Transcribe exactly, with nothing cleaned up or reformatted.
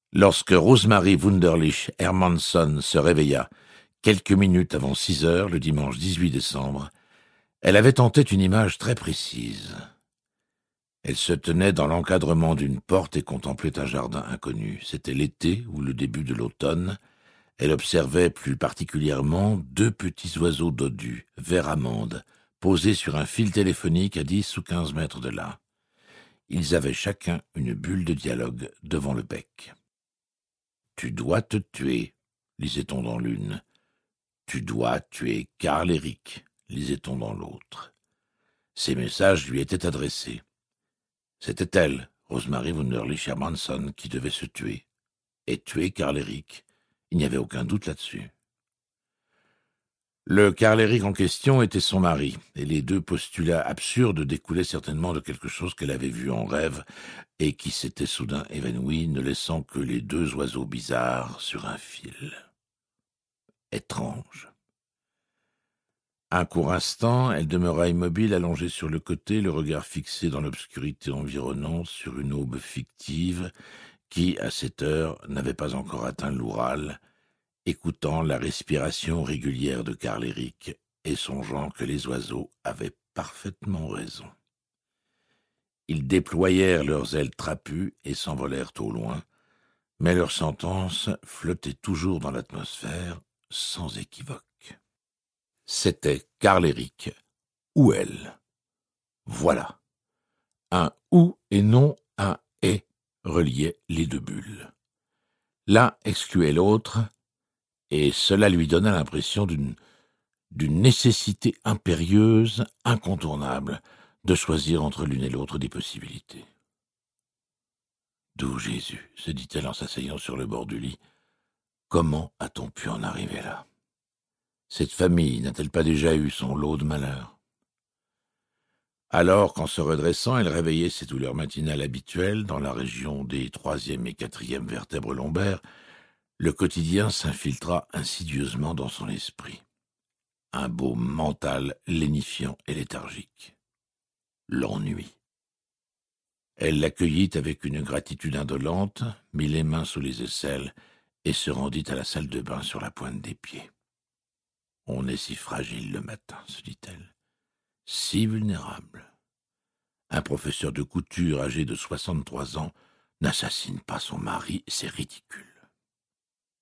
Lorsque Rosemary Wunderlich Hermanson se réveilla, quelques minutes avant six heures, le dimanche dix-huit décembre, elle avait en tête une image très précise. Elle se tenait dans l'encadrement d'une porte et contemplait un jardin inconnu. C'était l'été ou le début de l'automne. Elle observait plus particulièrement deux petits oiseaux dodus, vert amande, posés sur un fil téléphonique à dix ou quinze mètres de là. Ils avaient chacun une bulle de dialogue devant le bec. « Tu dois te tuer », lisait-on dans l'une. « Tu dois tuer Karl Eric », lisait-on dans l'autre. Ces messages lui étaient adressés. C'était elle, Rosemary Wunderlich Hermanson, qui devait se tuer. Et tuer Karl Eric. Il n'y avait aucun doute là-dessus. Le Karl Eric en question était son mari, et les deux postulats absurdes découlaient certainement de quelque chose qu'elle avait vu en rêve et qui s'était soudain évanoui, ne laissant que les deux oiseaux bizarres sur un fil. Étrange. Un court instant, elle demeura immobile, allongée sur le côté, le regard fixé dans l'obscurité environnante sur une aube fictive qui, à cette heure, n'avait pas encore atteint l'Oural, écoutant la respiration régulière de Karl Eric et songeant que les oiseaux avaient parfaitement raison. Ils déployèrent leurs ailes trapues et s'envolèrent au loin, mais leur sentence flottait toujours dans l'atmosphère, sans équivoque. C'était Karl Eric, ou elle. Voilà. Un « ou » et non un « et » reliait les deux bulles. L'un excluait l'autre, et cela lui donna l'impression d'une, d'une nécessité impérieuse, incontournable, de choisir entre l'une et l'autre des possibilités. « D'où Jésus ?» se dit-elle en s'asseyant sur le bord du lit. « Comment a-t-on pu en arriver là ? Cette famille n'a-t-elle pas déjà eu son lot de malheurs ?» Alors qu'en se redressant, elle réveillait ses douleurs matinales habituelles dans la région des troisième et quatrième vertèbres lombaires, le quotidien s'infiltra insidieusement dans son esprit. Un baume mental lénifiant et léthargique. L'ennui. Elle l'accueillit avec une gratitude indolente, mit les mains sous les aisselles et se rendit à la salle de bain sur la pointe des pieds. « On est si fragile le matin, » se dit-elle, « si vulnérable. Un professeur de couture âgé de soixante-trois ans n'assassine pas son mari, c'est ridicule. »